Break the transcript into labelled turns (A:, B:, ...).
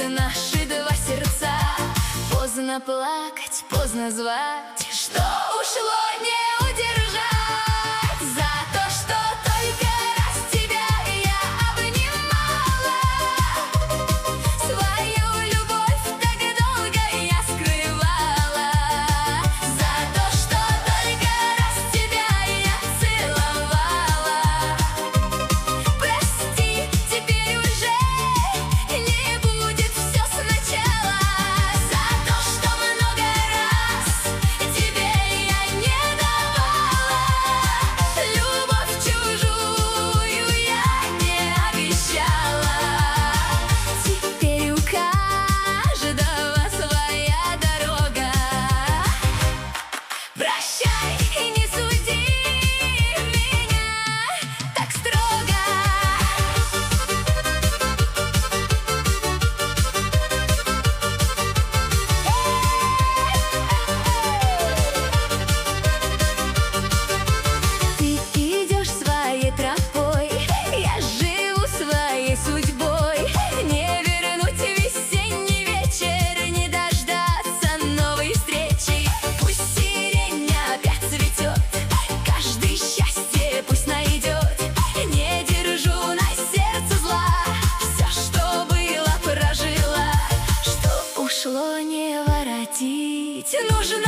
A: наши два сердца. Поздно плакать, поздно звать, что ушло не удержать. За то, что только раз тебя я обнимала, свою любовь так долго я скрывала. За то, что только раз тебя я целовала. Прости, теперь уже не будет все сначала. За то, что много раз тебе я не давала, любовь чужую я не обещала. Теперь у каждого своя дорога. Прощай и не суди меня так строго. Ты идешь своей тропой, я живу своей судьбой. Не вернуть весенний вечер, не дождаться новой встречи. Пусть сирень опять цветет, каждый счастье пусть найдет. Не держу на сердце зла, все, что было, прожила. Что ушло, не воротить, нужно